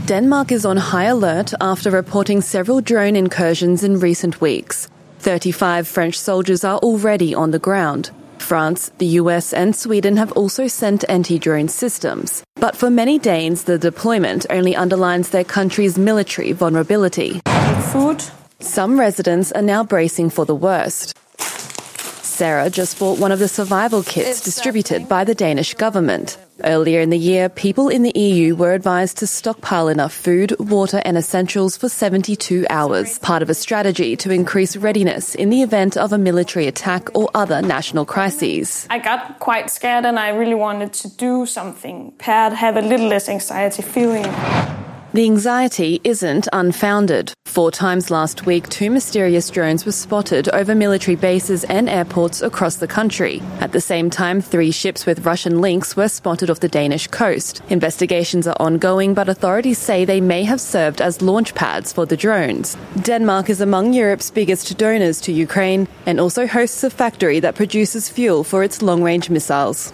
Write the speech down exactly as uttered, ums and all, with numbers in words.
Denmark is on high alert after reporting several drone incursions in recent weeks. thirty-five French soldiers are already on the ground. France, the U S and Sweden have also sent anti-drone systems. But for many Danes, the deployment only underlines their country's military vulnerability. Food. Some residents are now bracing for the worst. Sarah just bought one of the survival kits distributed by the Danish government. Earlier in the year, people in the E U were advised to stockpile enough food, water and essentials for seventy-two hours, part of a strategy to increase readiness in the event of a military attack or other national crises. I got quite scared and I really wanted to do something, paired, have a little less anxiety feeling. The anxiety isn't unfounded. Four times last week, two mysterious drones were spotted over military bases and airports across the country. At the same time, three ships with Russian links were spotted off the Danish coast. Investigations are ongoing, but authorities say they may have served as launch pads for the drones. Denmark is among Europe's biggest donors to Ukraine and also hosts a factory that produces fuel for its long-range missiles.